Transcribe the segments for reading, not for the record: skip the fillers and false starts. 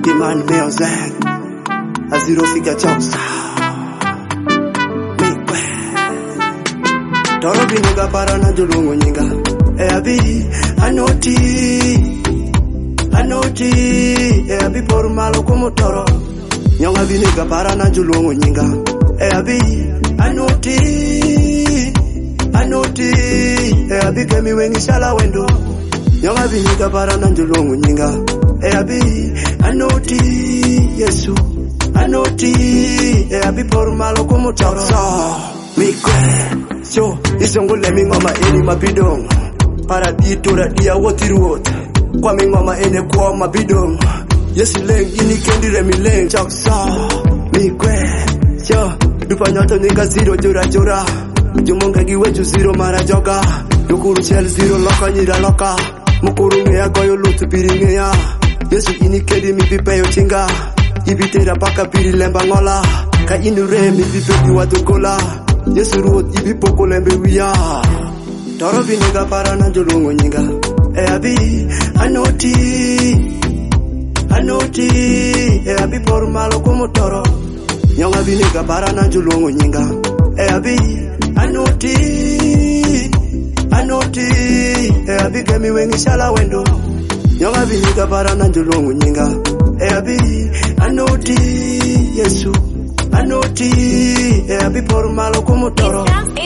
Iman Meozen Aziro Fika Choksa Mikwe Toro Binega Parana Julungu Nyinga Eabi Anoti Eabi Poru Malo Kumutoro Nyonga Binega Parana Julungu Nyinga Eabi Anoti Eabi Kemi Wengi Shala Wendo Nyonga Binega Parana Julungu Nyinga Eabi Anoti Yesu Anoti Eabi Poru Malo Kumutoro Mikwe So isongo lemi ngoma eni mabidong Para ditora dia wotiruot Kwa mi ngoma ene kwa mabidong Yesu leng ini kendi remi leng Choksa Mikwe So dupa nyoto ninga zero jora jora Jumonga giweju zero mara joga Dukuru chel zero loka nyira loka Mukuru ngea goyo lutu piri ngea Yesu ini kendi mi pipeyo tinga Ibitera paka piri lemba ngola Ka inu re mi pipe diwa tukola Yesu ruot ibi poko lembe wia Toro Binega Parana Julungu Nyinga Eabi Anoti Eabi Poru Malo Kumutoro Nyonga Binega Parana Julungu Nyinga Eabi Anoti Eabi Kemi Wengi Shala Wendo Nyonga Binega Parana Julungu Nyinga Eabi Anoti Yesu Anoti Eabi Poru Malo Kumutoro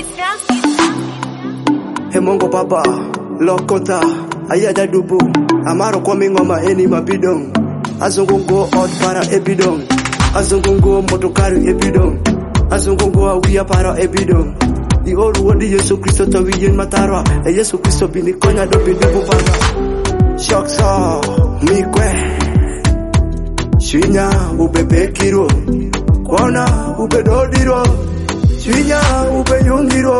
Hemongo Papa Lokota Ayada Dubu Amaro kwa mingoma eni mabidong Azungungo od para ebidong Azungungo motokari ebidong Azungungo awia para ebidong Di oru wadi Yesu Kristo tawiyen matara Yesu Kristo binikonya do bidibu para Shoksa Mikwe Shinya ubebe kiro Kona ube dodiro Shinya ube yungiro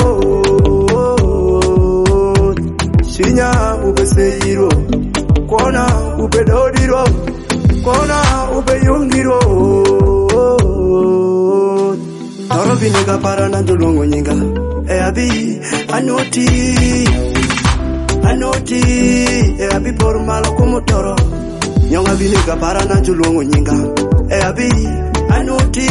Shinya ube seiro Kona ube dodiro Kona ube yungiro Toro Binega Parana Julungu Nyinga Eabi Anoti Eabi Poru Malo Kumutoro Nyonga Binega Parana Julungu Nyinga Eabi Anoti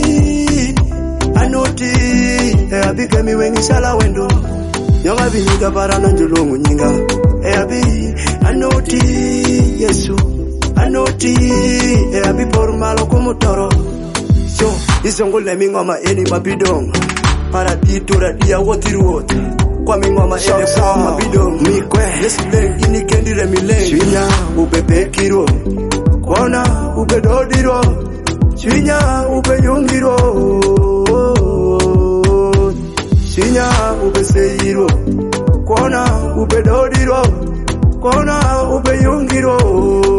Eabi Kemi Wengi Shala Wendo Nyonga Binega Parana Julungu Nyinga Eabi Anoti Yesu Anoti Eabi Poru Malo Kumutoro So isongo lemi ngoma eni mabidong Para ditora dia wotiruot Kwa mi ngoma ene kwa mabidong Mikwe Yesu leng ini kendi remi leng Shinya ubebe kiro Kona ube dodiro Shinya ube yungiro Shinya ube seiro Kona ube dodiro Kona ube yungiro